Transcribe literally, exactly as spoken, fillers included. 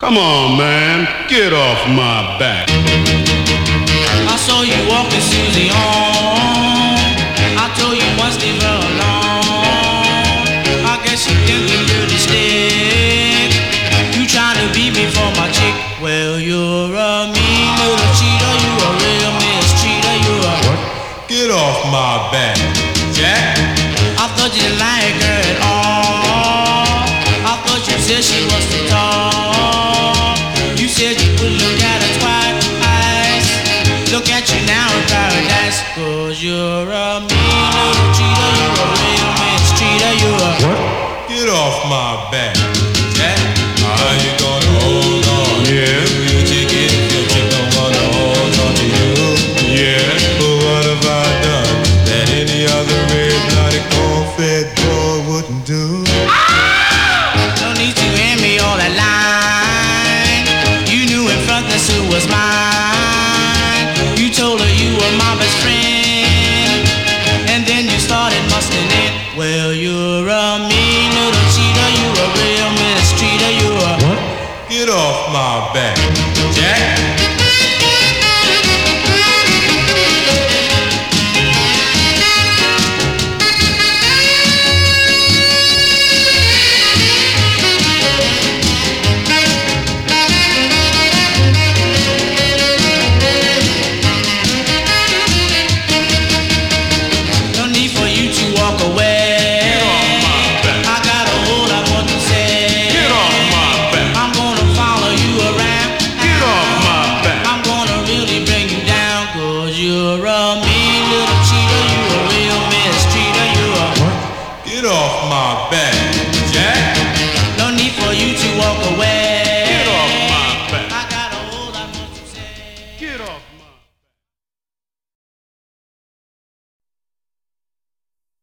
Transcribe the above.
Come on, man, get off my back. I saw you walking Susie on. I told you once leave her alone. I guess you think you really stick. You trying to beat me for my chick. Well, you're a mean little cheater. You a real mistreater. You a what? Get off my back, Jack. I thought you didn't like her at all. I thought you said she was too tall. You said you would look at her twice. Look at you now in paradise. Cause you're a mean little cheater. You're a real mistreater. You're a what? Get off my back, Jack. How you gonna hold on? Yeah. To your chicken if your chick don't wanna hold on to you? Yeah. But what have I done that any other red-blooded corn-fed boy wouldn't do? No need to hand me all that line. You knew in front this who was mine. You told her you were my best friend, and then you started muscling it. Well, you're a mean little cheater. You a real mistreater. You a what? Get off my back, Jack.